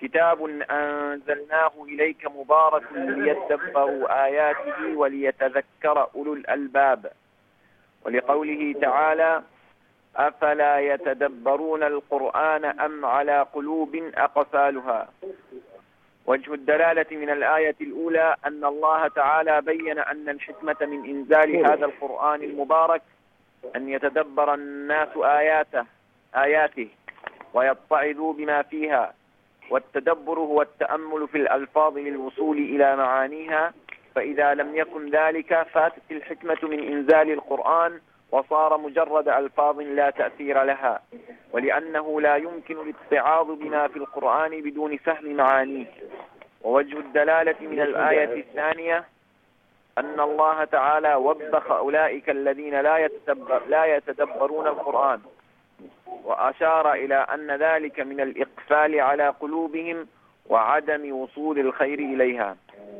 كتاب أنزلناه إليك مبارك ليدبروا آياته وليتذكر أولو الألباب. ولقوله تعالى: أفلا يتدبرون القرآن أم على قلوب أقفالها. وجه الدلالة من الآية الأولى أن الله تعالى بين أن الحكمة من إنزال هذا القرآن المبارك أن يتدبر الناس آياته ويتعظوا بما فيها، والتدبر هو التأمل في الألفاظ للوصول إلى معانيها، فإذا لم يكن ذلك فاتت الحكمة من إنزال القرآن وصار مجرد ألفاظ لا تأثير لها، ولأنه لا يمكن الاتعاظ بما في القرآن بدون فهم معانيه. ووجه الدلالة من الآية الثانية أن الله تعالى وبخ أولئك الذين لا يتدبرون القرآن، وأشار إلى أن ذلك من الإقفال على قلوبهم وعدم وصول الخير إليها.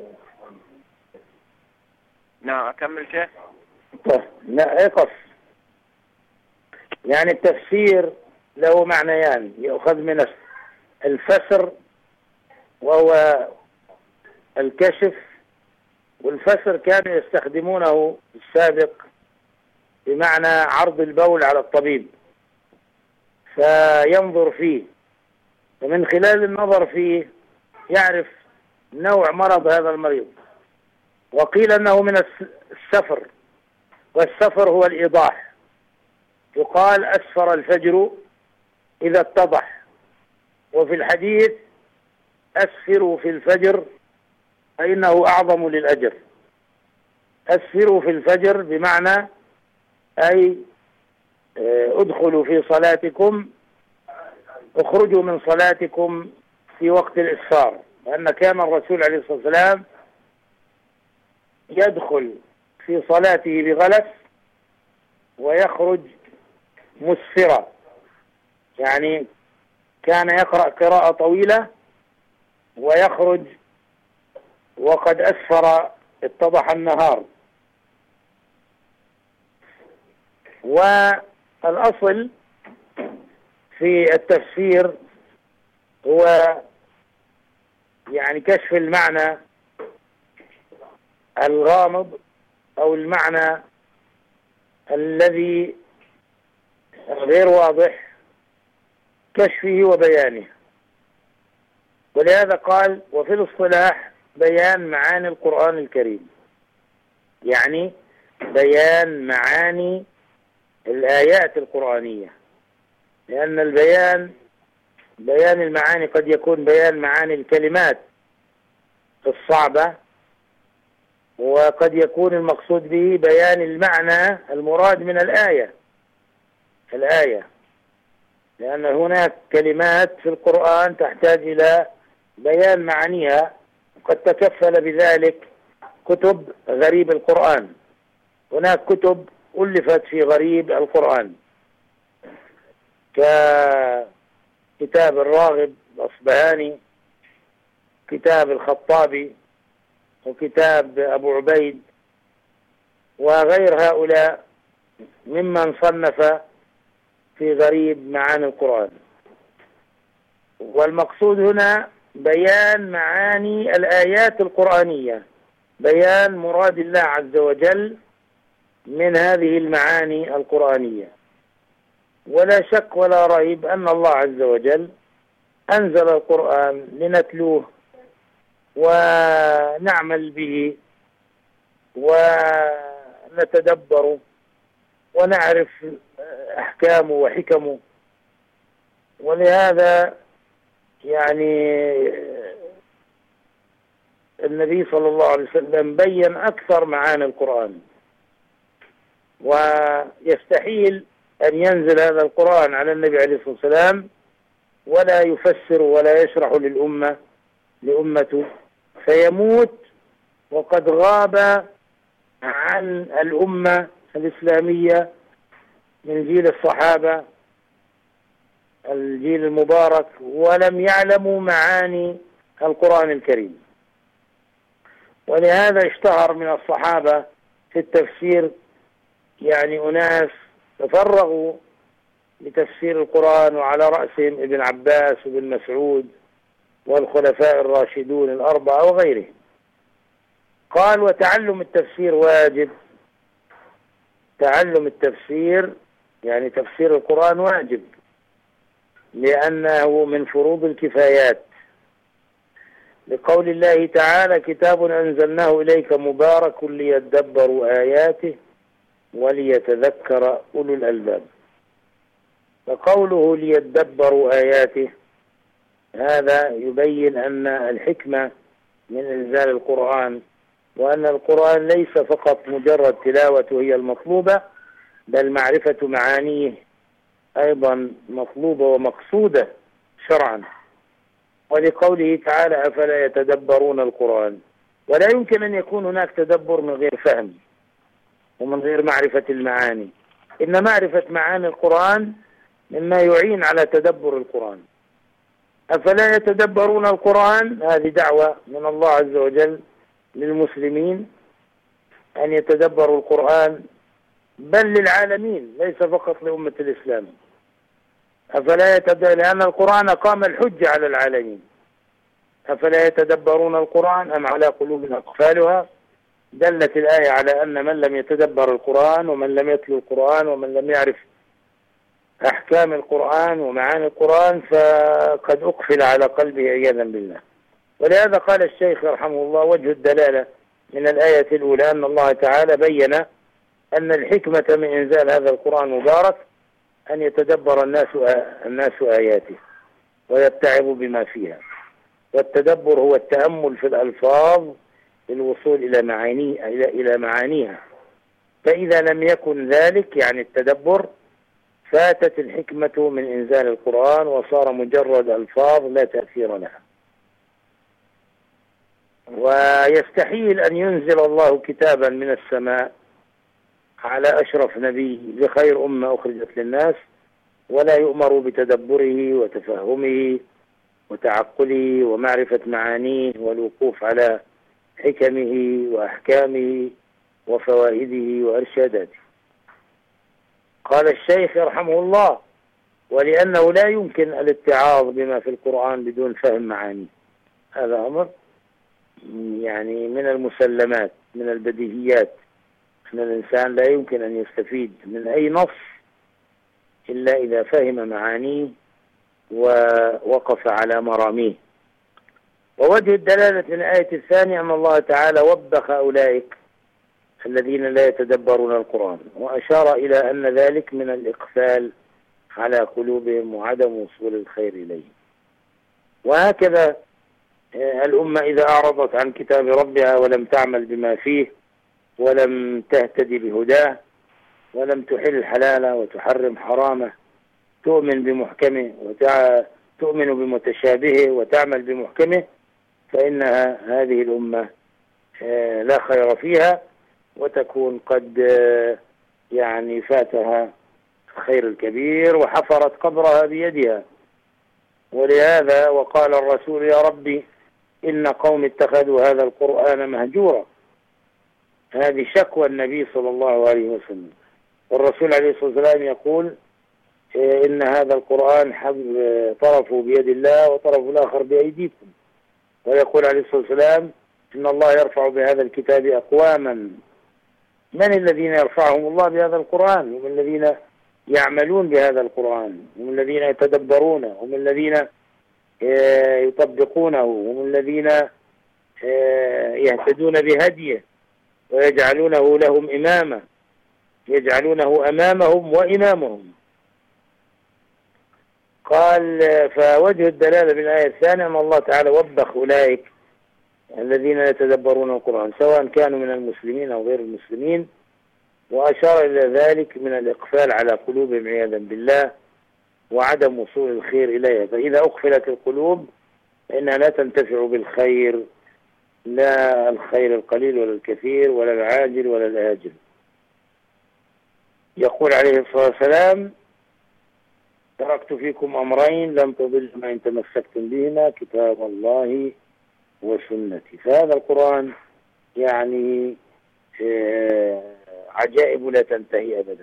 نعم، أكمل شيخ؟ لا، اقف. يعني التفسير له معنيان، يؤخذ من الفسر وهو الكشف، والفسر كانوا يستخدمونه في السابق بمعنى عرض البول على الطبيب فينظر فيه، ومن خلال النظر فيه يعرف نوع مرض هذا المريض. وقيل أنه من السفر، والسفر هو الإيضاح. يقال أسفر الفجر إذا اتضح، وفي الحديث أسفروا في الفجر فإنه أعظم للأجر. أسفروا في الفجر بمعنى أي ادخلوا في صلاتكم، اخرجوا من صلاتكم في وقت الإسفار، لأن كان الرسول عليه الصلاة والسلام يدخل في صلاته بغلس ويخرج مسفرا، يعني كان يقرأ قراءة طويلة ويخرج وقد أسفر، اتضح النهار. والأصل في التفسير هو يعني كشف المعنى الغامض أو المعنى الذي غير واضح، كشفه وبيانه. ولهذا قال: وفي الاصطلاح بيان معاني القرآن الكريم، يعني بيان معاني الآيات القرآنية، لأن بيان المعاني قد يكون بيان معاني الكلمات الصعبة، وقد يكون المقصود به بيان المعنى المراد من الآية، لأن هناك كلمات في القرآن تحتاج إلى بيان معانيها، وقد تكفل بذلك كتب غريب القرآن. هناك كتب ألفت في غريب القرآن ككتاب الراغب الأصبهاني، كتاب الخطابي، وكتاب أبو عبيد، وغير هؤلاء ممن صنف في غريب معاني القرآن. والمقصود هنا بيان معاني الآيات القرآنية، بيان مراد الله عز وجل من هذه المعاني القرآنية. ولا شك ولا ريب أن الله عز وجل أنزل القرآن لنتلوه ونعمل به ونتدبره ونعرف أحكامه وحكمه. ولهذا يعني النبي صلى الله عليه وسلم بين أكثر معاني القرآن، ويستحيل أن ينزل هذا القرآن على النبي عليه الصلاة والسلام ولا يفسر ولا يشرح لأمته فيموت وقد غاب عن الأمة الإسلامية من جيل الصحابة الجيل المبارك ولم يعلموا معاني القرآن الكريم. ولهذا اشتهر من الصحابة في التفسير يعني أناس تفرغوا لتفسير القرآن، وعلى رأسهم ابن عباس وابن مسعود والخلفاء الراشدون الأربعة وغيرهم. قال وتعلم التفسير واجب. تعلم التفسير يعني تفسير القرآن واجب، لأنه من فروض الكفايات، لقول الله تعالى كتاب أنزلناه إليك مبارك ليدبروا آياته وليتذكر أولو الألباب. فقوله ليدبروا آياته هذا يبين أن الحكمة من إنزال القرآن، وأن القرآن ليس فقط مجرد تلاوة هي المطلوبة، بل معرفة معانيه أيضا مطلوبة ومقصودة شرعا. ولقوله تعالى أفلا يتدبرون القرآن، ولا يمكن أن يكون هناك تدبر من غير فهم ومن غير معرفة المعاني، إن معرفة معاني القرآن مما يعين على تدبر القرآن. أفلا يتدبرون القرآن، هذه دعوة من الله عز وجل للمسلمين أن يتدبروا القرآن، بل للعالمين ليس فقط لأمة الإسلام. لأن القرآن قام الحجة على العالمين. أفلا يتدبرون القرآن أم على قلوب أقفالها. دلت الآية على أن من لم يتدبر القرآن ومن لم يتلو القرآن ومن لم يعرف أحكام القرآن ومعاني القرآن فقد أقفل على قلبه عياذا بالله. ولهذا قال الشيخ رحمه الله وجه الدلالة من الآية الأولى أن الله تعالى بين أن الحكمة من إنزال هذا القرآن مبارك أن يتدبر الناس آياته ويتعظوا بما فيها. والتدبر هو التأمل في الألفاظ للوصول إلى معانيها. فإذا لم يكن ذلك يعني التدبر، فاتت الحكمة من إنزال القرآن وصار مجرد ألفاظ لا تأثير لها. ويستحيل أن ينزل الله كتابا من السماء على أشرف نبي بخير أمة أخرجت للناس ولا يؤمر بتدبره وتفهمه وتعقله ومعرفة معانيه والوقوف على حكمه وأحكامه وفوائده وإرشاداته. قال الشيخ رحمه الله ولأنه لا يمكن الاتعاظ بما في القرآن بدون فهم معانيه. هذا أمر يعني من المسلمات، من البديهيات، أن الإنسان لا يمكن أن يستفيد من أي نص إلا إذا فهم معانيه ووقف على مراميه. ووجه الدلالة من الآية الثانية أن الله تعالى وبخ أولئك الذين لا يتدبرون القرآن، وأشار إلى أن ذلك من الإقفال على قلوبهم وعدم وصول الخير إليهم. وهكذا الأمة إذا أعرضت عن كتاب ربها ولم تعمل بما فيه ولم تهتدي بهداه ولم تحل حلاله وتحرم حرامه، تؤمن بمحكمه وتؤمن بمتشابهه وتعمل بمحكمه، فإنها هذه الأمة لا خير فيها وتكون قد يعني فاتها الخير الكبير وحفرت قبرها بيدها. ولهذا وقال الرسول يا ربي إن قوم اتخذوا هذا القرآن مهجورا. هذه شكوى النبي صلى الله عليه وسلم، والرسول عليه الصلاة والسلام يقول إن هذا القرآن طرفه بيد الله وطرفه الآخر بأيديكم. ويقول عليه الصلاة والسلام إن الله يرفع بهذا الكتاب أقواما. من الذين يرفعهم الله بهذا القرآن؟ هم الذين يعملون بهذا القرآن، هم الذين يتدبرونه، هم الذين يطبقونه، هم الذين يهتدون بهديه ويجعلونه لهم إماما، يجعلونه أمامهم وإمامهم. قال فوجه الدلالة من الآية الثانية أن الله تعالى وبخ أولئك الذين يتدبرون القرآن سواء كانوا من المسلمين أو غير المسلمين، وأشار إلى ذلك من الإقفال على قلوبهم عياذا بالله وعدم وصول الخير إليها. فإذا أقفلت القلوب فإنها لا تنتفع بالخير، لا الخير القليل ولا الكثير ولا العاجل ولا الآجل. يقول عليه الصلاة والسلام تركت فيكم أمرين لم تضلوا ما إن تمسكتم بهما كتاب الله وسنتي. فهذا القرآن يعني عجائب لا تنتهي أبدا.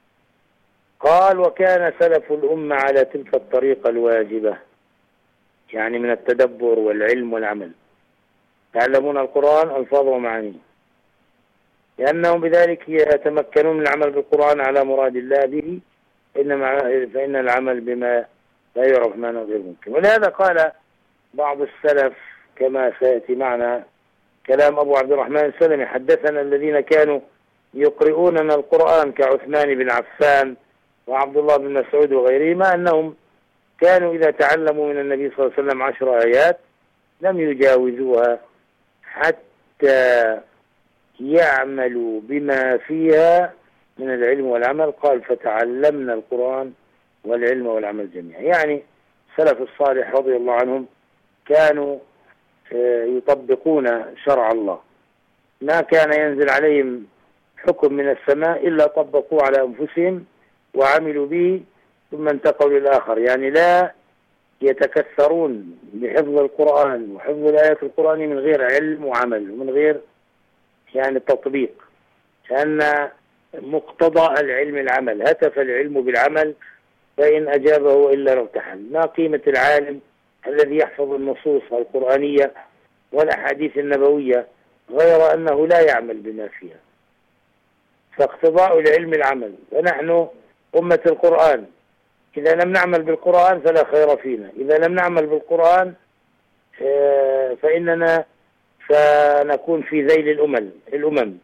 قال وكان سلف الأمة على تلك الطريقة الواجبة، يعني من التدبر والعلم والعمل. يتعلمون القرآن ألفاظه ومعانيه، لأنهم بذلك يتمكنون من العمل بالقرآن على مراد الله به، فإن العمل بما لا يعرف معنى غير ممكن. ولهذا قال بعض السلف كما سيأتي معنا كلام أبو عبد الرحمن السلمي: حدثنا الذين كانوا يقرؤوننا القرآن كعثمان بن عفان وعبد الله بن مسعود وغيرهما، أنهم كانوا إذا تعلموا من النبي صلى الله عليه وسلم 10 آيات لم يجاوزوها حتى يعملوا بما فيها من العلم والعمل. قال: فتعلمنا القرآن والعلم والعمل جميعا. يعني السلف الصالح رضي الله عنهم كانوا يطبقون شرع الله، ما كان ينزل عليهم حكم من السماء إلا طبقوه على أنفسهم وعملوا به ثم انتقلوا للآخر. يعني لا يتكثرون بحفظ القرآن وحفظ الآيات القرآنية من غير علم وعمل ومن غير يعني تطبيق، لأن مقتضى العلم العمل. هتف العلم بالعمل فإن أجابه إلا ارتحل. ما قيمة العالم الذي يحفظ النصوص القرآنية والأحاديث النبوية غير أنه لا يعمل بما فيها؟ فاقتضاء العلم العمل. ونحن أمة القرآن، إذا لم نعمل بالقرآن فلا خير فينا. إذا لم نعمل بالقرآن فإننا سنكون في ذيل الأمم،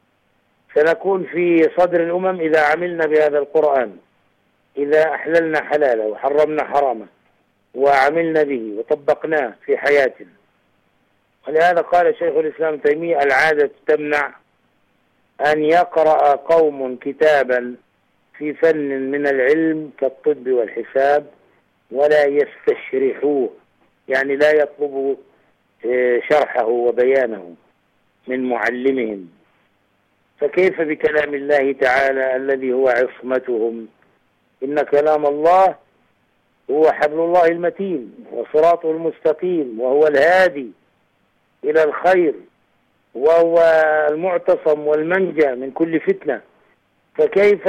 سنكون في صدر الأمم إذا عملنا بهذا القرآن، إذا أحللنا حلاله وحرمنا حرامه وعملنا به وطبقناه في حياتنا. ولهذا قال شيخ الإسلام تيمية: العادة تمنع أن يقرأ قوم كتابا في فن من العلم كالطب والحساب ولا يستشرحوه، يعني لا يطلبوا شرحه وبيانه من معلمهم. فكيف بكلام الله تعالى الذي هو عصمتهم؟ إن كلام الله هو حبل الله المتين وصراطه المستقيم، وهو الهادي إلى الخير، وهو المعتصم والمنجى من كل فتنة. فكيف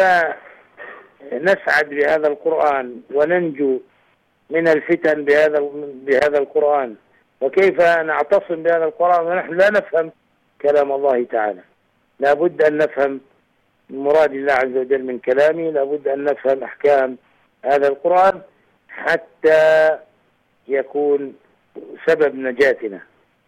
نسعد بهذا القرآن وننجو من الفتن بهذا القرآن؟ وكيف نعتصم بهذا القرآن ونحن لا نفهم كلام الله تعالى؟ لا بد أن نفهم مراد الله عز وجل من كلامه، لا بد أن نفهم أحكام هذا القرآن حتى يكون سبب نجاتنا.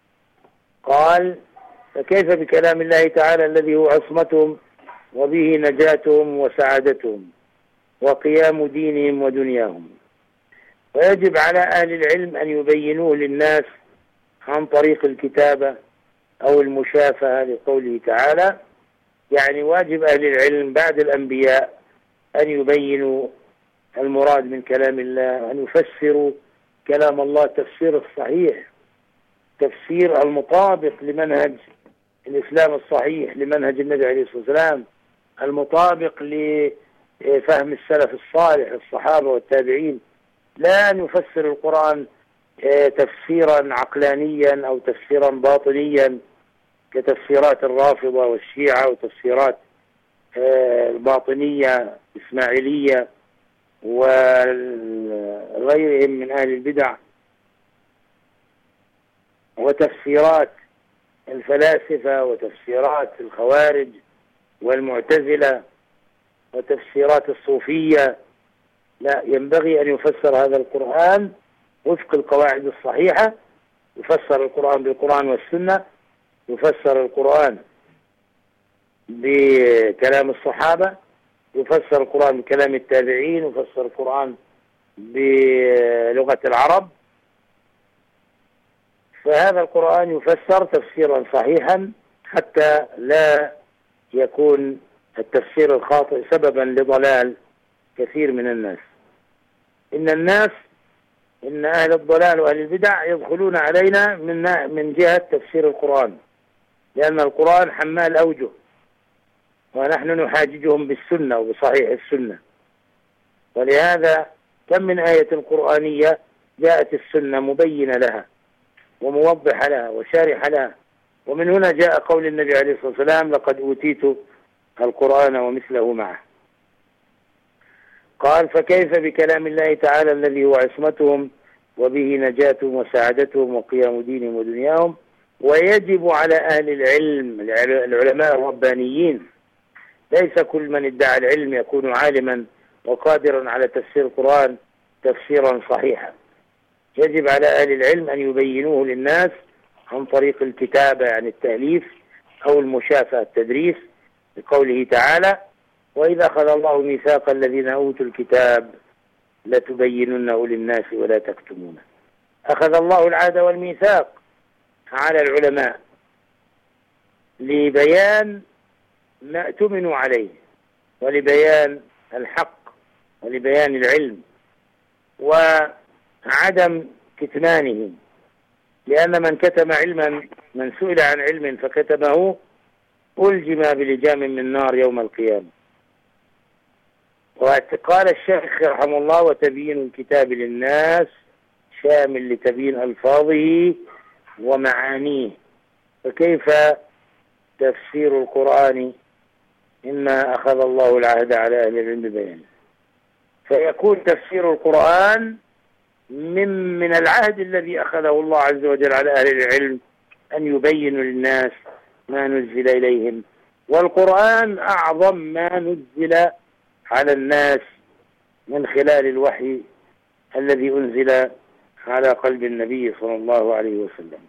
قال: فكيف بكلام الله تعالى الذي هو عصمتهم وبه نجاتهم وسعادتهم وقيام دينهم ودنياهم. ويجب على أهل العلم أن يبينوه للناس عن طريق الكتابة أو المشافهة لقوله تعالى. يعني واجب أهل العلم بعد الأنبياء أن يبينوا المراد من كلام الله، أن يفسروا كلام الله تفسير الصحيح، تفسير المطابق لمنهج الإسلام الصحيح، لمنهج النبي عليه الصلاة والسلام، المطابق لفهم السلف الصالح الصحابة والتابعين. لا أن يفسر القرآن تفسيرا عقلانيا أو تفسيرا باطنيا كتفسيرات الرافضة والشيعة وتفسيرات الباطنية الإسماعيلية وغيرهم من أهل البدع، وتفسيرات الفلاسفة وتفسيرات الخوارج والمعتزلة وتفسيرات الصوفية. لا، ينبغي أن يفسر هذا القرآن وفق القواعد الصحيحة. يفسر القرآن بالقرآن والسنة، يفسر القرآن بكلام الصحابة، يفسر القرآن بكلام التابعين، يفسر القرآن بلغة العرب. فهذا القرآن يفسر تفسيرا صحيحا حتى لا يكون التفسير الخاطئ سببا لضلال كثير من الناس. إن أهل الضلال وأهل البدع يدخلون علينا من جهة تفسير القرآن، لأن القرآن حمال أوجه، ونحن نحاججهم بالسنة وبصحيح السنة. ولهذا كم من آية قرآنية جاءت السنة مبينة لها وموضحة لها وشارحة لها. ومن هنا جاء قول النبي عليه الصلاة والسلام: لقد أوتيت القرآن ومثله معه. قال: فكيف بكلام الله تعالى الذي هو عصمتهم وبه نجاتهم وسعادتهم وقيام دينهم ودنياهم. ويجب على أهل العلم العلماء الربانيين، ليس كل من ادعى العلم يكون عالما وقادرا على تفسير القرآن تفسيرا صحيحا. يجب على أهل العلم أن يبينوه للناس عن طريق الكتابة، يعني التأليف، أو المشافهة التدريس، لقوله تعالى: وإذا أخذ الله ميثاق الذين أوتوا الكتاب لتبيننه للناس ولا تكتمونه. أخذ الله العهد والميثاق على العلماء لبيان ما اؤتمنوا عليه، ولبيان الحق، ولبيان العلم، وعدم كتمانه، لأن من كتم علما، من سئل عن علم فكتمه ألجم بلجام من نار يوم القيامة. وقال الشيخ رحمه الله: وتبيين الكتاب للناس شامل لتبيين ألفاظه ومعانيه. فكيف تفسير القرآن إما أخذ الله العهد على أهل العلم ببيانه؟ فيكون تفسير القرآن من العهد الذي أخذه الله عز وجل على أهل العلم أن يبينوا للناس ما نزل إليهم. والقرآن أعظم ما نزل على الناس من خلال الوحي الذي أنزل على قلب النبي صلى الله عليه وسلم.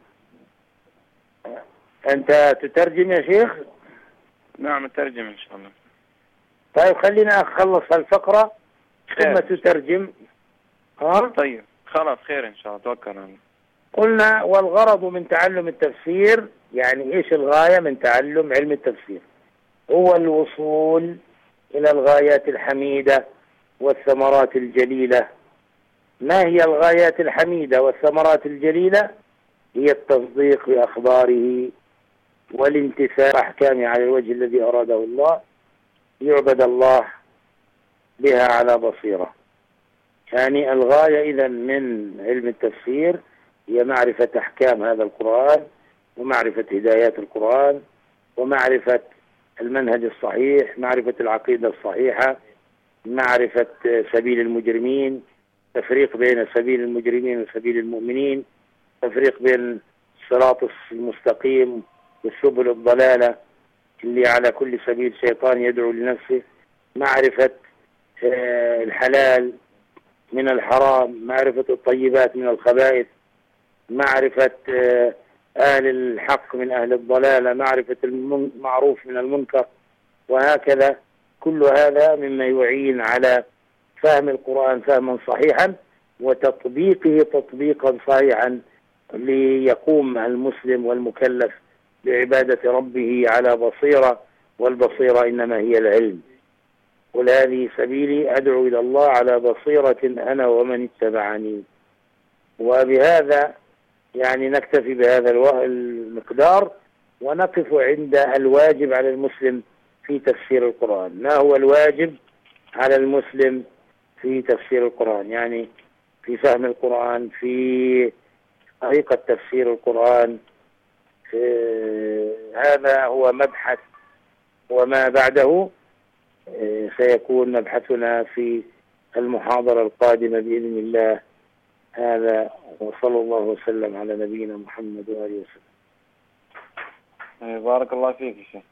أنت تترجم يا شيخ؟ نعم أترجم إن شاء الله. طيب خلينا أخلص الفقرة ثم تترجم. طيب خلاص خير إن شاء الله، توكل على الله. قلنا: والغرض من تعلم التفسير، يعني إيش الغاية من تعلم علم التفسير؟ هو الوصول إلى الغايات الحميدة والثمرات الجليلة. ما هي الغايات الحميدة والثمرات الجليلة؟ هي التصديق بأخباره والامتثال أحكامه على الوجه الذي أراده الله، يعبد الله بها على بصيرة. يعني الغاية إذن من علم التفسير هي معرفة أحكام هذا القرآن، ومعرفة هدايات القرآن، ومعرفة المنهج الصحيح، معرفة العقيدة الصحيحة، معرفة سبيل المجرمين، تفريق بين سبيل المجرمين وسبيل المؤمنين، تفريق بين الصراط المستقيم والسبل الضلالة اللي على كل سبيل شيطان يدعو لنفسه، معرفة الحلال من الحرام، معرفة الطيبات من الخبائث، معرفة أهل الحق من أهل الضلالة، معرفة المعروف من المنكر، وهكذا. كل هذا مما يعين على فهم القرآن فهما صحيحا وتطبيقه تطبيقا صحيحا، ليقوم المسلم والمكلف بعبادة ربه على بصيرة، والبصيرة إنما هي العلم. قل هذه سبيلي أدعو إلى الله على بصيرة أنا ومن اتبعني. وبهذا يعني نكتفي بهذا المقدار، ونقف عند الواجب على المسلم في تفسير القرآن. ما هو الواجب على المسلم في تفسير القرآن؟ يعني في فهم القرآن، في طريقة تفسير القرآن. هذا هو مبحث، وما بعده سيكون مبحثنا في المحاضرة القادمة بإذن الله. هذا، وصلى الله وسلم على نبينا محمد وآله وسلم. بارك الله فيك يا شيخ.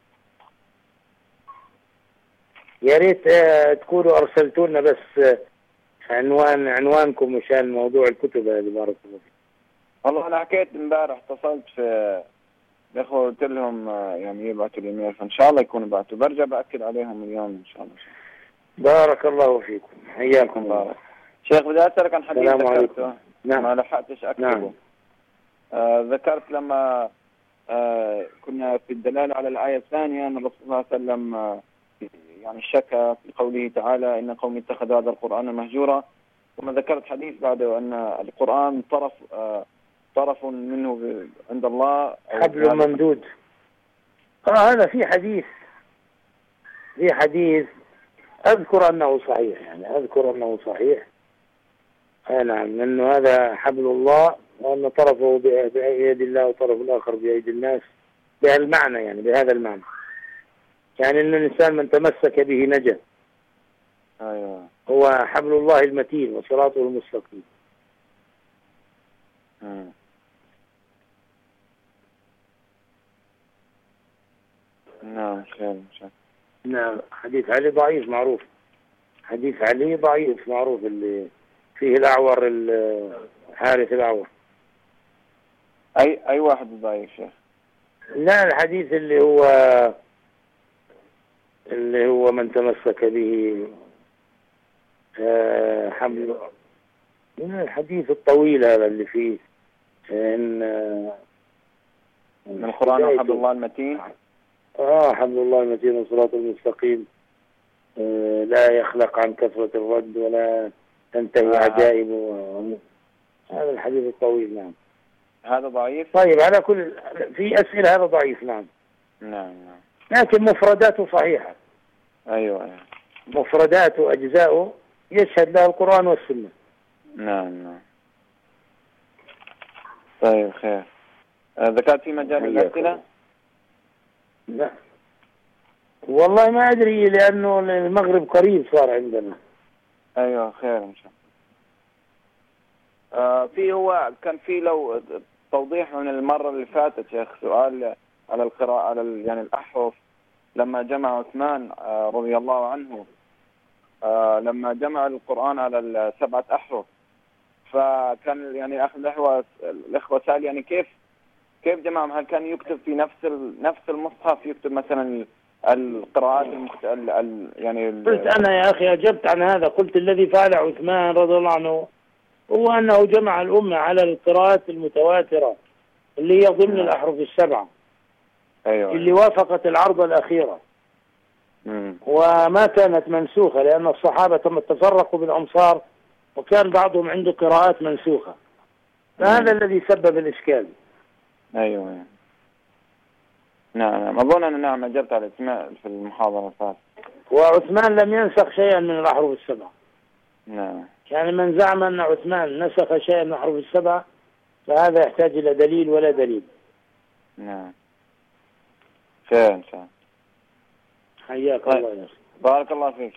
يا ريت تكونوا أرسلتوا لنا بس عنوانكم مشان موضوع الكتب هذه. بارك الله فيك. والله أنا حكيت امبارح، اتصلت في الأخوة قلت لهم يعني يبعثوا الإيميل، فإن شاء الله يكونوا بعثوا. برجع بأكد عليهم اليوم إن شاء الله. بارك الله فيكم، حياكم الله. شيخ بدي أسألك عن حديث ذكرته. نعم. ما لحقتش أكتبه. نعم. ذكرت لما كنا في الدلالة على الآية الثانية أن الرسول صلى الله عليه وسلم يعني شكى في قوله تعالى إن قوم اتخذوا هذا القرآن مهجورا، ثم ذكرت حديث بعده أن القرآن طرف منه عند الله حبل ممدود. هذا في حديث أذكر أنه صحيح. نعم، أنه هذا حبل الله، وأن طرفه بيد الله وطرف الآخر بأيدي الناس، بهالمعنى، يعني بهذا المعنى، يعني أن الإنسان من تمسك به نجا. أيوة. هو حبل الله المتين وصراطه المستقيم. نعم خير. نعم. حديث علي ضعيف معروف. حديث علي ضعيف معروف، اللي فيه الأعور، الحارث الأعور. أي واحد ضعيف شيخ؟ لا، الحديث اللي هو من تمسك به حمل، الحديث الطويل هذا اللي فيه إن من القرآن وحبل الله المتين. حبل الله المتين والصراط المستقيم، لا يخلق عن كثرة الرد ولا تنتهي عجائبه. هذا الحديث الطويل. نعم. هذا ضعيف. طيب، على كل في أسئلة هذا ضعيف. نعم. نعم. لكن مفرداته صحيحة. أيوة. مفرداته أجزاؤه يشهد لها القرآن والسنة. نعم. طيب خير. ذكرت في مجال الأسئلة؟ لا والله ما أدري، لأنه المغرب قريب صار عندنا. أيوة خير إن شاء الله. كان في لو توضيح من المرة اللي فاتت شيخ، سؤال على القراءة على يعني الأحرف، لما جمع عثمان رضي الله عنه لما جمع القرآن على السبعة أحرف، فكان يعني الإخوة سأل يعني كيف جمعهم؟ هل كان يكتب في نفس المصحف، يكتب مثلا القراءات يعني قلت أنا يا أخي، أجبت عن هذا، قلت الذي فعل عثمان رضي الله عنه هو أنه جمع الأمة على القراءات المتواترة اللي هي ضمن الأحرف السبعة. أيوة. اللي وافقت العرض الأخيرة. وما كانت منسوخة، لأن الصحابة تفرقوا بالأمصار وكان بعضهم عنده قراءات منسوخة، فهذا الذي سبب الإشكال. أيوة. نعم. أظن أنا أجبت على الاسماء في المحاضرة الفاتحة. وعثمان لم ينسخ شيئا من الأحرف السبعة. نعم. يعني من زعم أن عثمان نسخ شيئا من الأحرف السبعة فهذا يحتاج إلى دليل ولا دليل. نعم. خير إن شاء الله. حياك الله يا أخي. بارك الله فيك.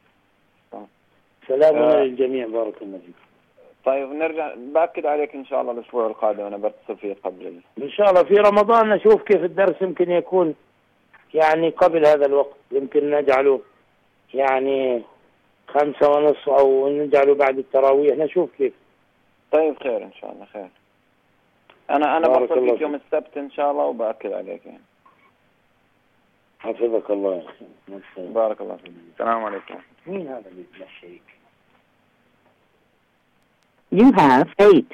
سلام للجميع. بارك الله فيك. طيب نرجع بأكد عليك إن شاء الله الأسبوع القادم، أنا بتصل فيه قبل إن شاء الله في رمضان نشوف كيف الدرس يمكن يكون يعني قبل هذا الوقت، يمكن نجعله يعني 5:30 أو نجعله بعد التراويح، نشوف كيف. طيب خير إن شاء الله. خير. أنا بتصل فيك يوم السبت إن شاء الله وبأكد عليك يعني. حفظك الله يا أخي. بارك الله فيك. السلام عليكم. مين هذا اللي الشريك؟ You have 8.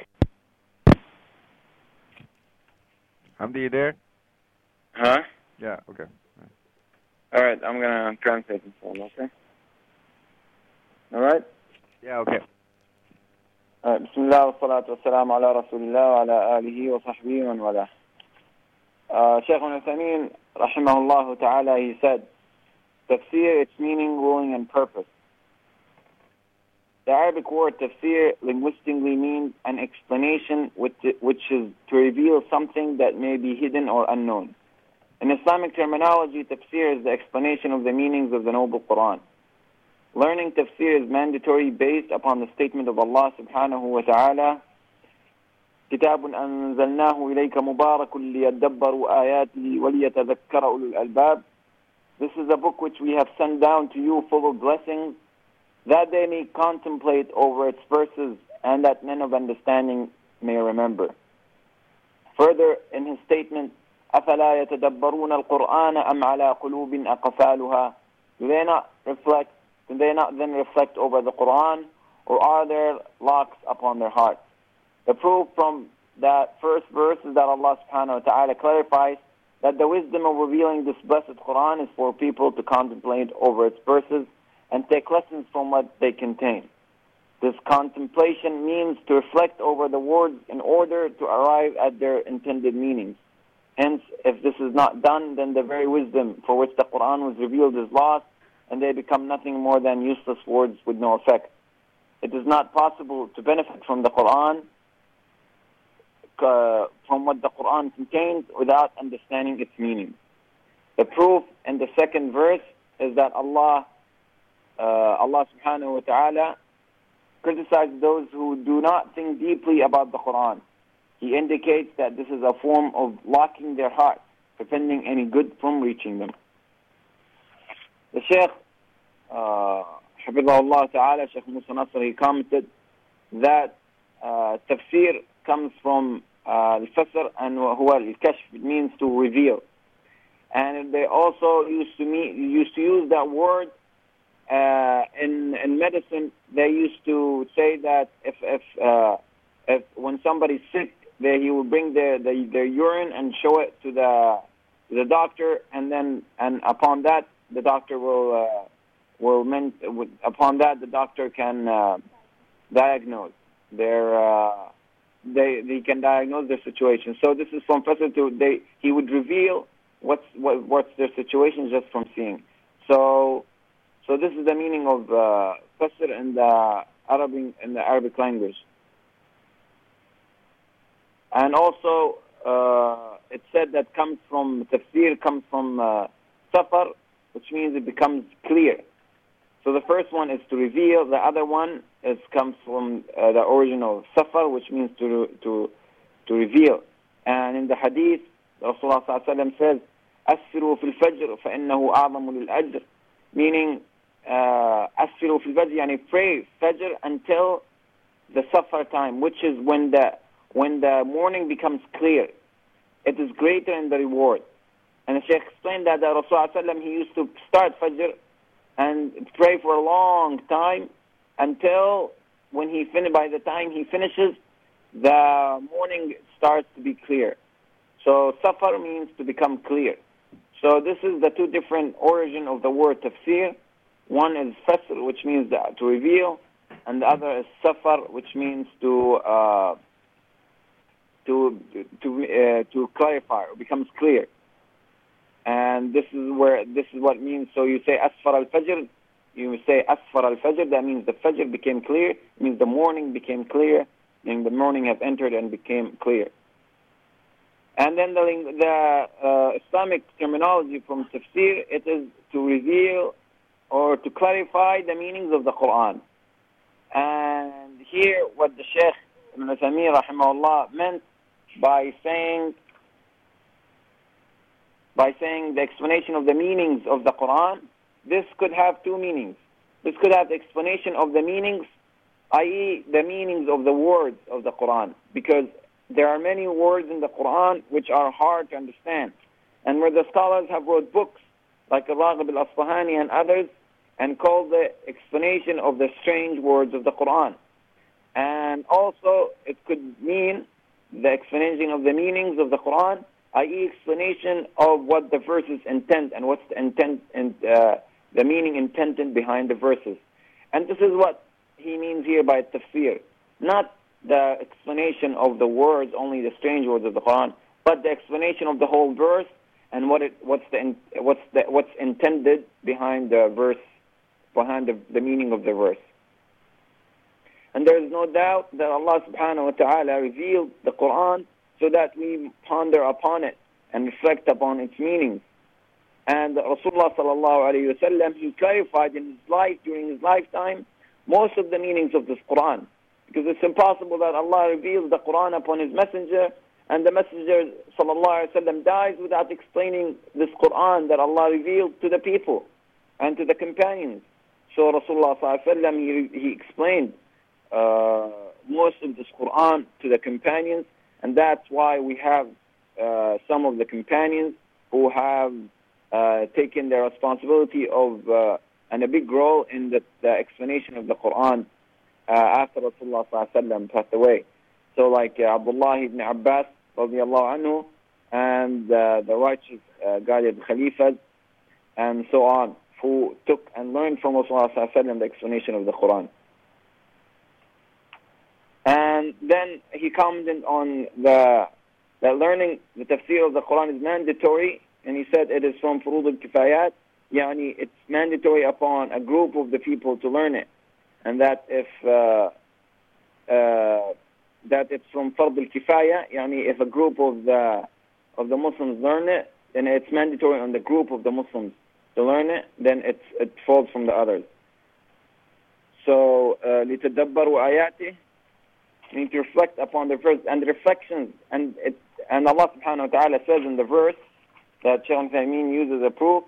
Hamdi, you there? Huh? Yeah, okay. All right, I'm going to translate this one, okay? All right? Yeah, okay. All right. بسم الله والصلاة والسلام على رسول الله وعلى آله وصحبه ومن والاه. Shaykh al-Uthaymeen, rahimahullah ta'ala, he said, Tafsir, its meaning, ruling, and purpose. The Arabic word tafsir linguistically means an explanation which is to reveal something that may be hidden or unknown. In Islamic terminology, tafsir is the explanation of the meanings of the Noble Quran. Learning tafsir is mandatory based upon the statement of Allah subhanahu wa ta'ala, كتاب أنزلناه إليك مبارك ليدبروا آياته وليتذكر أولو الألباب. This is a book which we have sent down to you full of blessings, that they may contemplate over its verses and that men of understanding may remember. Further, in his statement, أَفَلَا يَتَدَبَّرُونَ الْقُرْآنَ أَمْ عَلَى قُلُوبٍ أَقْفَالُهَا, Do they not then reflect over the Quran, or are there locks upon their hearts? The proof from that first verse is that Allah subhanahu wa ta'ala clarifies that the wisdom of revealing this blessed Quran is for people to contemplate over its verses and take lessons from what they contain. This contemplation means to reflect over the words in order to arrive at their intended meanings. Hence, if this is not done, then the very wisdom for which the Quran was revealed is lost, and they become nothing more than useless words with no effect. It is not possible to benefit from the Quran, from what the Quran contains, without understanding its meaning. The proof in the second verse is that Allah subhanahu wa ta'ala criticizes those who do not think deeply about the Quran. he indicates that this is a form of locking their heart, preventing any good from reaching them. The Shaykh, Hafidhahullah Ta'ala, Shaykh Musa Nasr, he commented that tafsir comes from al-fasr and huwa al-kashf, it means to reveal. And they also used to use that word in medicine. They used to say that if when somebody's sick, he will bring their urine and show it to the doctor, and upon that the doctor upon that the doctor can diagnose they can diagnose their situation. So this is from Fasr he would reveal what's their situation just from seeing. So this is the meaning of Fasr in the Arabic language. And also it said that tafsir comes from safar, which means it becomes clear. So the first one is to reveal. The other one comes from the original safar, which means to reveal. And in the hadith, Rasulullah sallallahu alaihi wasallam says, "Asfiru fil fajr, فإنه أعظم للأجر." Meaning, asfiru fil fajr, yani pray fajr until the safar time, which is when the morning becomes clear. It is greater in the reward. And the Shaykh explained that Rasulullah sallallahu alaihi wasallam, he used to start fajr and pray for a long time until by the time he finishes, the morning starts to be clear. So safar means to become clear. So this is the two different origin of the word tafsir. One is fasr, which means to reveal, and the other is safar, which means to clarify, or becomes clear. And this is what it means. So you say asfar al-fajr, you say asfar al-fajr, that means the fajr became clear, it means the morning became clear, meaning the morning have entered and became clear. And then the Islamic terminology from tafsir, it is to reveal or to clarify the meanings of the Quran. And here what the Shaykh Ibn Uthaymeen rahimahullah meant by saying the explanation of the meanings of the Quran, this could have two meanings. This could have the explanation of the meanings, i.e. the meanings of the words of the Quran, because there are many words in the Quran which are hard to understand, and where the scholars have wrote books like Al-Raghib al-Asfahani and others, and called the explanation of the strange words of the Quran. And also it could mean the explanation of the meanings of the Quran, i.e. explanation of what the verses intend and what's the intent and the meaning intended behind the verses. And this is what he means here by tafsir, not the explanation of the words, only the strange words of the Quran, but the explanation of the whole verse and what's intended behind the verse, behind the meaning of the verse. And there is no doubt that Allah subhanahu wa ta'ala revealed the Quran so that we ponder upon it and reflect upon its meanings. And Rasulullah sallallahu alayhi wa sallam, he clarified in his life, during his lifetime, most of the meanings of this Quran. Because it's impossible that Allah reveals the Quran upon his messenger, and the messenger sallallahu alayhi wa sallam dies without explaining this Quran that Allah revealed to the people and to the companions. So Rasulullah sallallahu alayhi wa sallam, he explained most of this Quran to the companions, and that's why we have some of the companions who have taken their responsibility of and a big role in the explanation of the Quran after Rasulullah sallallahu alaihi wasallam passed away. So like Abdullah ibn Abbas radiallahu anhu, and the righteous guided Khalifas, and so on, who took and learned from Rasulullah sallallahu alaihi wasallam the explanation of the Quran. And then he commented on that learning the tafsir of the Quran is mandatory, and he said it is from Furud al-Kifayat, yani it's mandatory upon a group of the people to learn it, and that if that it's from Fard al-Kifaya, yani if a group of the Muslims learn it, then it's mandatory on the group of the Muslims to learn it, then it falls from the others. So لِتَدَبَّرُوا آيَاتِهِ meaning to reflect upon the verse and reflections. And Allah subhanahu wa ta'ala says in the verse that Shaykh Uthaymeen uses a proof,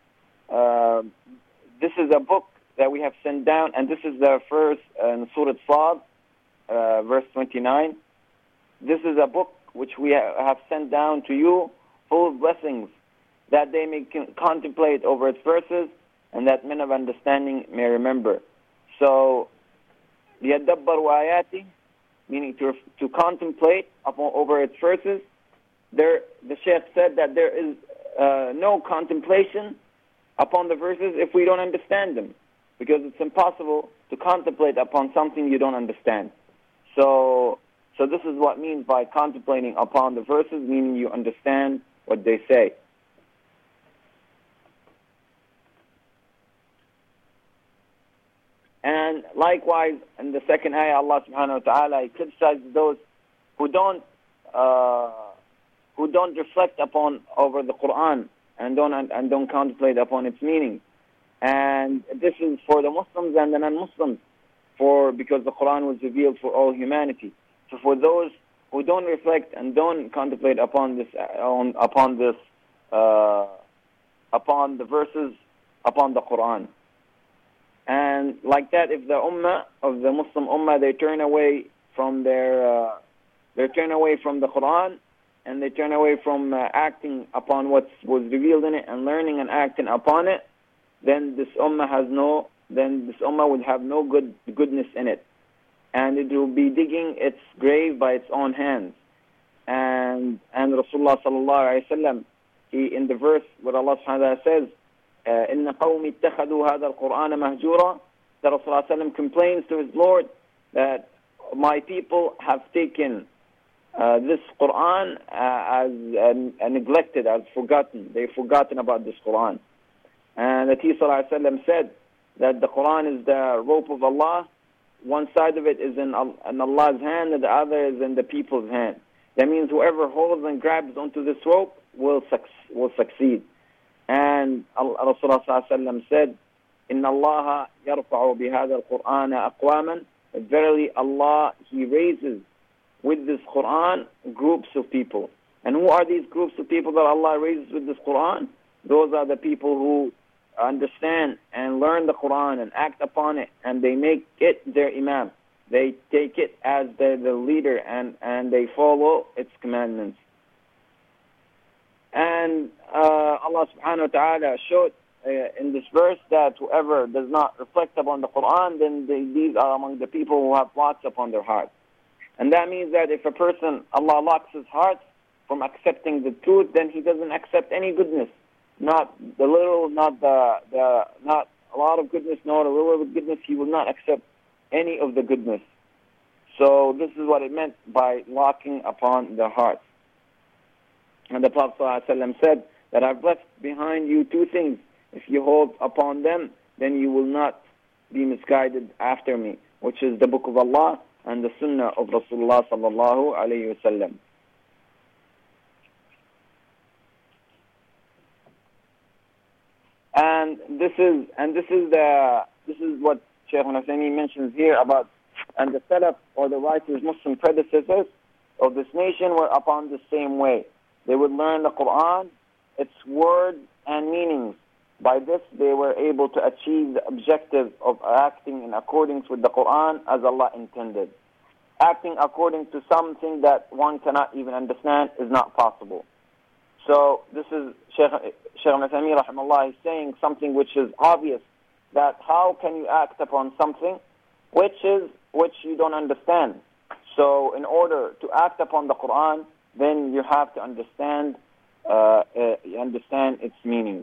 this is a book that we have sent down, and this is the first in Surah Sad, verse 29. This is a book which we have sent down to you, full of blessings, that they may contemplate over its verses, and that men of understanding may remember. So, لِيَدَّبَّرُوا آيَاتِهِ, meaning to contemplate over its verses. The Shaykh said that there is no contemplation upon the verses if we don't understand them, because it's impossible to contemplate upon something you don't understand. So this is what means by contemplating upon the verses, meaning you understand what they say. And likewise, in the second ayah, Allah subhanahu wa ta'ala criticizes those who don't reflect over the Quran and don't contemplate upon its meaning. And this is for the Muslims and the non-Muslims, because the Quran was revealed for all humanity. So for those who don't reflect and don't contemplate upon the verses, upon the Quran. And like that, if the Ummah of the Muslim Ummah, they turn away from the Quran, and they turn away from acting upon what was revealed in it and learning and acting upon it, then this Ummah would have no goodness in it, and it will be digging its grave by its own hands. And Rasulullah sallallahu alaihi wasallam, in the verse where Allah subhanahu wa ta'ala says, إِنَّ قَوْمِ اتَّخَذُوا هَذَا الْقُرْآنَ مَهْجُورًا, that Rasulullah sallallahu alaihi wasallam complains to his Lord that my people have taken this Quran as neglected, as forgotten. They've forgotten about this Quran. And that he sallallahu alaihi wasallam said that the Quran is the rope of Allah. One side of it is in Allah's hand, and the other is in the people's hand. That means whoever holds and grabs onto this rope will succeed. And Rasulullah sallallahu alaihi wasallam said, إِنَّ اللَّهَ يَرْفَعُ بِهَذَا الْقُرْآنَ أَقْوَامًا, verily Allah, He raises with this Quran groups of people. And who are these groups of people that Allah raises with this Quran? Those are the people who understand and learn the Quran and act upon it, and they make it their imam. They take it as the leader, and they follow its commandments. And Allah subhanahu wa ta'ala showed in this verse that whoever does not reflect upon the Quran, then these are among the people who have blots upon their hearts. And that means that if a person, Allah locks his heart from accepting the truth, then he doesn't accept any goodness. Not the little, not not a lot of goodness, not a little of goodness. He will not accept any of the goodness. So this is what it meant by locking upon the heart. And the Prophet ﷺ said that I've left behind you two things. If you hold upon them, then you will not be misguided after me, which is the Book of Allah and the Sunnah of Rasulullah sallallahu alayhi wa sallam. And this is what Shaykh Uthaymeen mentions here about, and the Salaf or the righteous Muslim predecessors of this nation were upon the same way. They would learn the Quran, its words and meanings. By this, they were able to achieve the objective of acting in accordance with the Quran as Allah intended. Acting according to something that one cannot even understand is not possible. So this is Shaykh Uthaymeen rahimahullah is saying something which is obvious, that how can you act upon something which you don't understand? So in order to act upon the Quran, then you have to understand its meanings.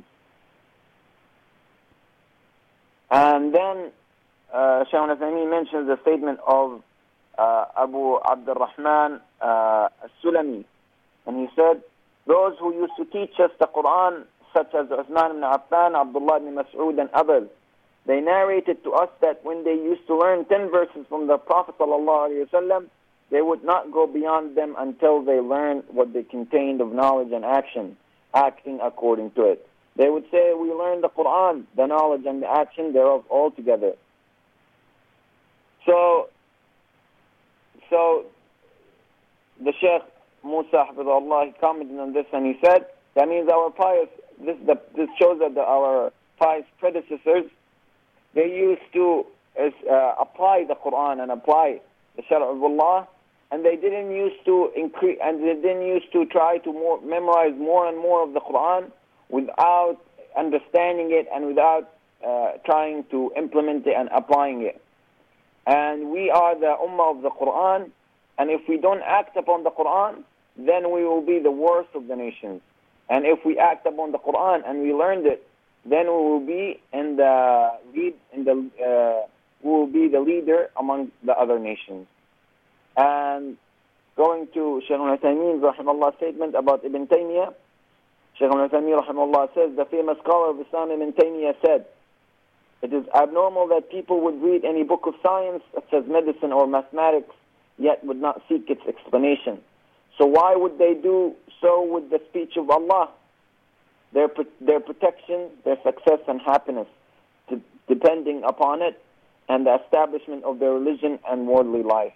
And then Shaykh Uthaymeen mentions the statement of Abu Abdurrahman As-Sulami, and he said, those who used to teach us the Quran, such as Uthman ibn Affan, Abdullah ibn Mas'ud, and others, they narrated to us that when they used to learn 10 verses from the Prophet ﷺ, they would not go beyond them until they learned what they contained of knowledge and action, acting according to it. They would say, we learned the Quran, the knowledge and the action thereof all together. So, so the Sheikh Musa Hafidhullah, he commented on this and he said, that means our pious, this shows that our pious predecessors, they used to apply the Quran and apply the Shara' of Allah, and they didn't used to increase, and they didn't used to try to memorize more and more of the Quran without understanding it and without trying to implement it and applying it. And we are the Ummah of the Quran, and if we don't act upon the Quran, then we will be the worst of the nations. And if we act upon the Quran and we learned it, then we will be we will be the leader among the other nations. And going to Shaykh al-Uthaymeen rahimahullah statement about Ibn Taymiyyah, Shaykh al-Uthaymeen rahimahullah says, the famous scholar of Islam Ibn Taymiyyah said, it is abnormal that people would read any book of science such as medicine or mathematics, yet would not seek its explanation. So why would they do so with the speech of Allah? Their protection, their success and happiness, depending upon it, and the establishment of their religion and worldly life.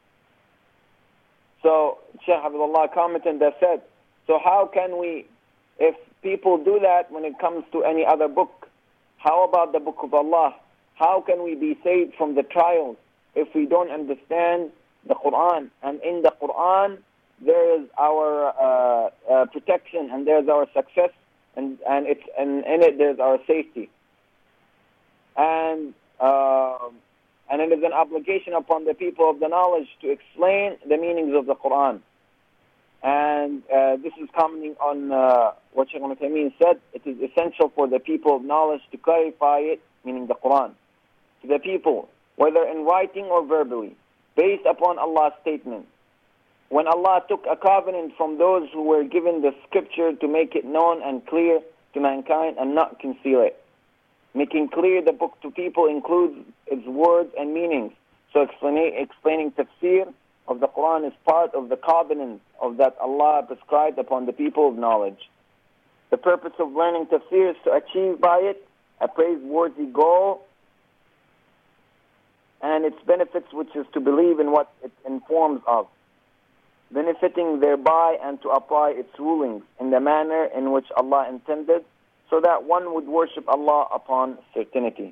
So Shaykh Abdullah commented that said, so how can we, if people do that when it comes to any other book, how about the book of Allah? How can we be saved from the trials if we don't understand the Quran? And in the Quran, there is our protection, and there's our success, and in it there's our safety. And it is an obligation upon the people of the knowledge to explain the meanings of the Quran. And this is commenting on what Shaykh al-Uthaymeen said. It is essential for the people of knowledge to clarify it, meaning the Quran, to the people, whether in writing or verbally, based upon Allah's statement. When Allah took a covenant from those who were given the scripture to make it known and clear to mankind and not conceal it. Making clear the book to people includes its words and meanings. So explaining tafsir of the Quran is part of the covenant of that Allah prescribed upon the people of knowledge. The purpose of learning tafsir is to achieve by it a praiseworthy goal and its benefits, which is to believe in what it informs of, benefiting thereby, and to apply its rulings in the manner in which Allah intended, so that one would worship Allah upon certainty.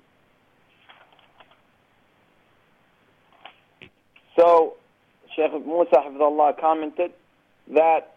So, Shaykh Musa Hafidhullah commented that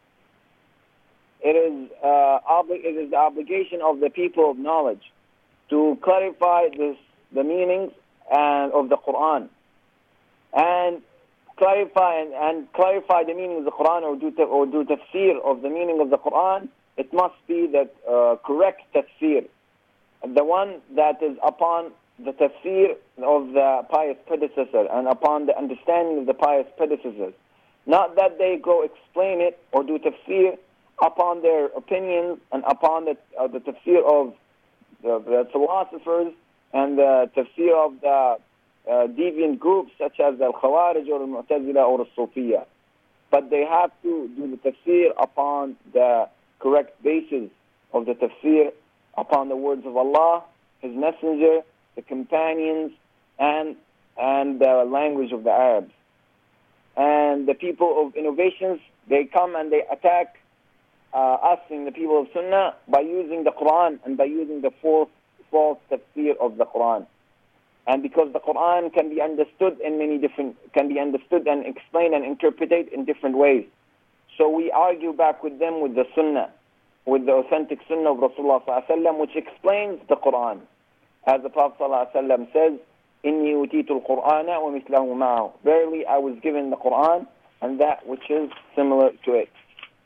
it is the obligation of the people of knowledge to clarify the meanings of the Quran, and clarify the meaning of the Quran, or do tafsir of the meaning of the Quran. It must be the correct tafsir, the one that is upon the tafsir of the pious predecessor and upon the understanding of the pious predecessors. Not that they go explain it or do tafsir upon their opinions and upon the tafsir of the philosophers and the tafsir of the deviant groups such as the Khawarij or the Mu'tazila or the Sufiya. But they have to do the tafsir upon the correct basis of the tafsir, upon the words of Allah, His Messenger, the companions, and the language of the Arabs. And the people of innovations, they come and they attack us in the people of Sunnah by using the Quran and by using the false tafsir of the Quran. And because the Quran can be understood and explained and interpreted in different ways. So we argue back with them with the Sunnah, with the authentic Sunnah of Rasulullah sallallahu alaihi wasallam, which explains the Quran. As the Prophet sallallahu alaihi wasallam says, "Inni utitu al-Qur'ana wa mithlahu ma'ahu." Verily, I was given the Quran and that which is similar to it.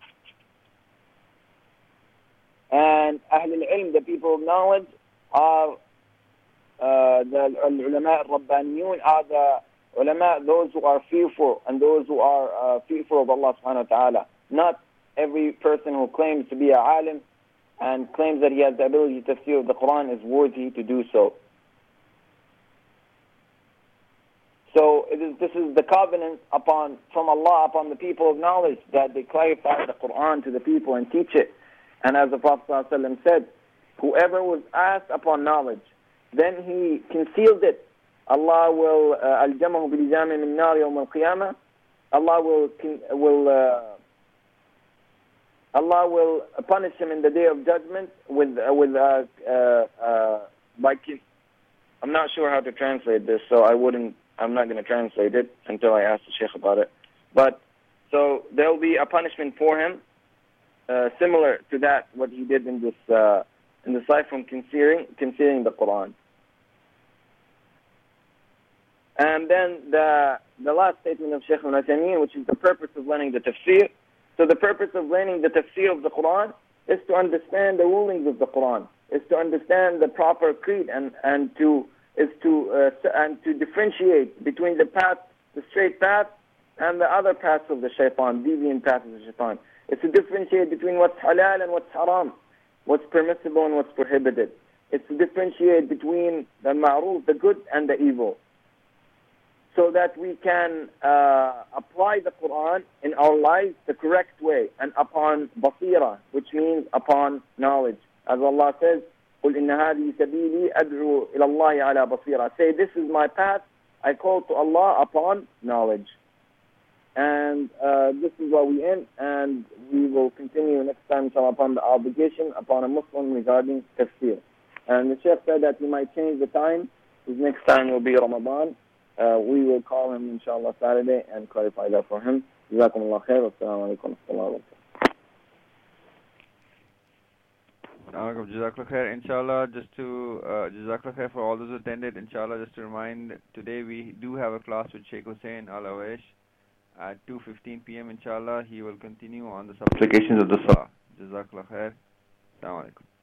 And Ahl al-Ilm, the people of knowledge, are the ulama al-Rabbaniyun, are the ulama, those who are fearful and those who are fearful of Allah subhanahu wa ta'ala. Not every person who claims to be a alim and claims that he has the ability to tafsir the Quran is worthy to do so. So this is the covenant from Allah upon the people of knowledge, that they clarify the Quran to the people and teach it. And as the Prophet ﷺ said, whoever was asked upon knowledge, then he concealed it Allah will aljamahu bilijami min nar yawm al-qiyamah. Allah will punish him in the day of judgment I'm not sure how to translate this, so I'm not going to translate it until I ask the Sheikh about it. But so there will be a punishment for him, similar to that what he did in this life from concealing the Quran. And then the last statement of Shaykh Ibn Uthaymeen, which is the purpose of learning the tafsir. So the purpose of learning the tafsir of the Quran is to understand the rulings of the Quran, is to understand the proper creed, and to differentiate between the path, the straight path, and the other paths of the shaitan, deviant paths of the shaitan. It's to differentiate between what's halal and what's haram, what's permissible and what's prohibited. It's to differentiate between the ma'ruf, the good, and the evil, so that we can apply the Quran in our lives the correct way and upon basira, which means upon knowledge. As Allah says, قُلْ إِنَّ هَذِهِ سَبِيلِي أَدْعُو إِلَى اللَّهِ عَلَى بَصِيرًا. Say, this is my path, I call to Allah upon knowledge. And this is where we end, and we will continue next time, inshallah, upon the obligation upon a Muslim regarding tafsir. And the Shaykh said that he might change the time. His next time will be Ramadan. We will call him, inshallah, Saturday and clarify that for him. Jazakumullah khair. Assalamu alaikum wa rahmatullahi wa barakatuh. Jazakallah khair. Inshallah, just to Jazakallah khair for all those who attended. Inshallah, just to remind, today we do have a class with Sheikh Hussain Al-Awaish at 2:15 p.m. Inshallah, he will continue on the supplications of the Salah. Jazakallah khair. Assalamu alaikum.